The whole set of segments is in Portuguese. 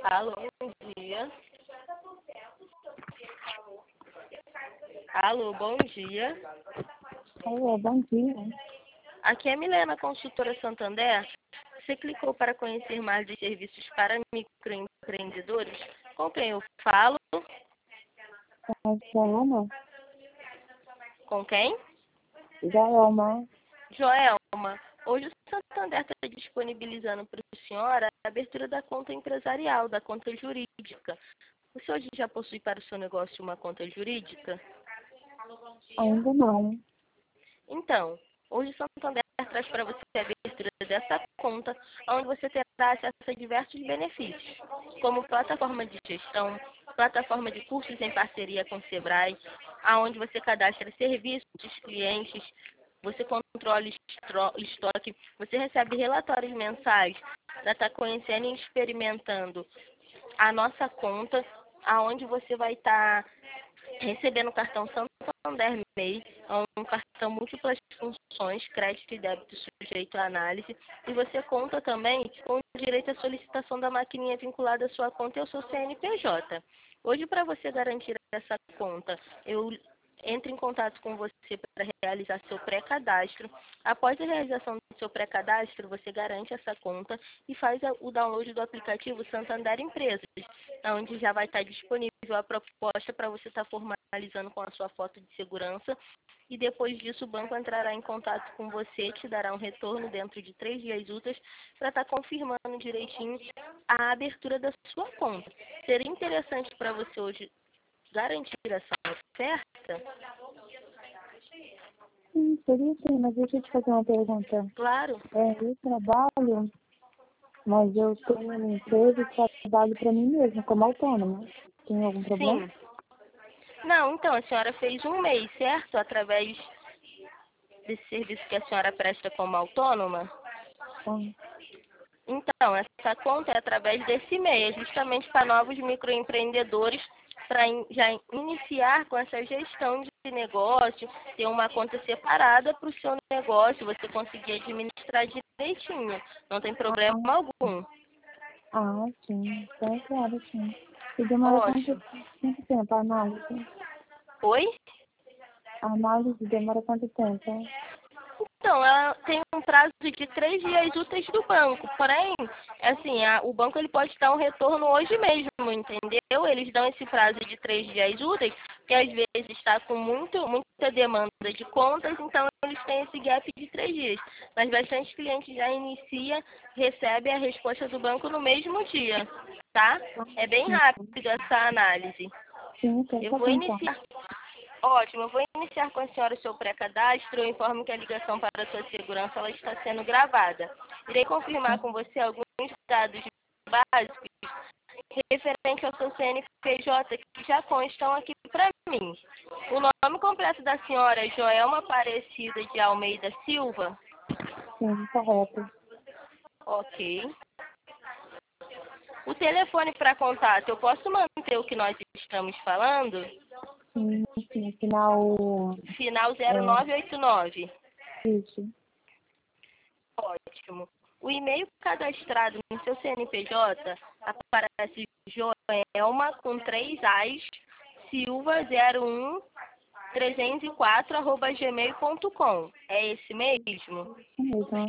Alô, bom dia. Alô, bom dia. Alô, bom dia. Aqui é a Milena, consultora Santander. Você clicou para conhecer mais de serviços para microempreendedores? Com quem eu falo? Com a Joelma? Com quem? Joelma. Joelma, hoje o Santander está disponibilizando para a senhora a abertura da conta empresarial, da conta jurídica. O senhor já possui para o seu negócio uma conta jurídica? Ainda não. Então, hoje o Santander traz para você a abertura dessa conta, onde você terá acesso a diversos benefícios, como plataforma de gestão, plataforma de cursos em parceria com o Sebrae, aonde você cadastra serviços, clientes, você controla estoque, você recebe relatórios mensais para estar conhecendo e experimentando a nossa conta, aonde você vai estar recebendo o cartão Santander MEI, é um cartão múltiplas funções, crédito e débito sujeito à análise, e você conta também com o direito à solicitação da maquininha vinculada à sua conta e ao seu CNPJ. Hoje, para você garantir essa conta, eu entro em contato com você para realizar seu pré-cadastro. Após a realização do seu pré-cadastro, você garante essa conta e faz o download do aplicativo Santander Empresas, onde já vai estar disponível a proposta para você estar formalizando com a sua foto de segurança. E depois disso, o banco entrará em contato com você, te dará um retorno dentro de 3 dias úteis para estar confirmando direitinho a abertura da sua conta. Seria interessante para você hoje garantir essa oferta? Sim, seria sim, mas deixa eu te fazer uma pergunta. Claro. Eu trabalho, mas eu tenho uma empresa e trabalho para mim mesma, como autônoma. Tem algum problema? Sim. Não, então, a senhora fez um mês, certo? Através desse serviço que a senhora presta como autônoma? Sim. Então, essa conta é através desse MEI, justamente para novos microempreendedores, para já iniciar com essa gestão de negócio, ter uma conta separada para o seu negócio, você conseguir administrar direitinho, não tem problema algum. Sim. Então, claro, sim. E demora quanto Ótimo. tempo a análise? Oi? A análise demora quanto tempo? Então, ela tem um prazo de 3 dias úteis do banco, porém, assim, o banco ele pode dar um retorno hoje mesmo, entendeu? Eles dão esse prazo de 3 dias úteis, porque às vezes está com muita demanda de contas, então eles têm esse gap de 3 dias. Mas bastante clientes já inicia, recebe a resposta do banco no mesmo dia, tá? É bem rápido essa análise. Sim, ok, Eu tá vou bom então. iniciar. Ótimo, eu vou iniciar com a senhora o seu pré-cadastro. Eu informo que a ligação para a sua segurança ela está sendo gravada. Irei confirmar com você alguns dados básicos referente ao seu CNPJ que já constam aqui para mim. O nome completo da senhora é Joelma Aparecida de Almeida Silva? Sim, correto. Ok. O telefone para contato, eu posso manter o que nós estamos falando? Sim, final. Final 0989. Isso. Ótimo. O e-mail cadastrado no seu CNPJ aparece Joelma com 3 As, Silva 01 304 @gmail.com. É esse mesmo? Mesmo.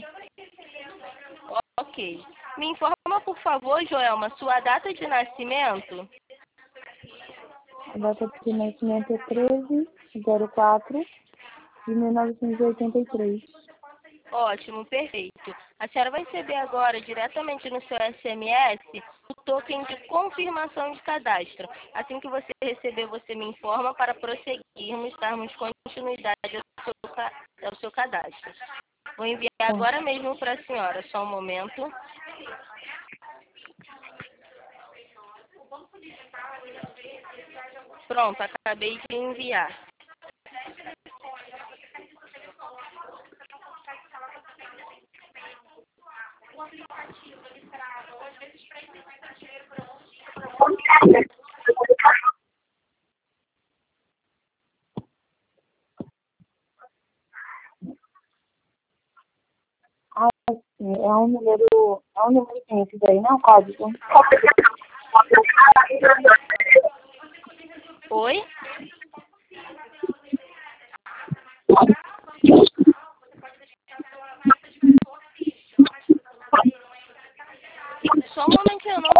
Ok. Me informa, por favor, Joelma, sua data de nascimento? A data de nascimento é 13/04 de 1983. Ótimo, perfeito. A senhora vai receber agora, diretamente no seu SMS, o token de confirmação de cadastro. Assim que você receber, você me informa para prosseguirmos, darmos continuidade ao seu cadastro. Vou enviar agora mesmo para a senhora, só um momento. Pronto, acabei de enviar. Sim, é um número simples aí, não é um código. Oi? Só um momentinho, eu não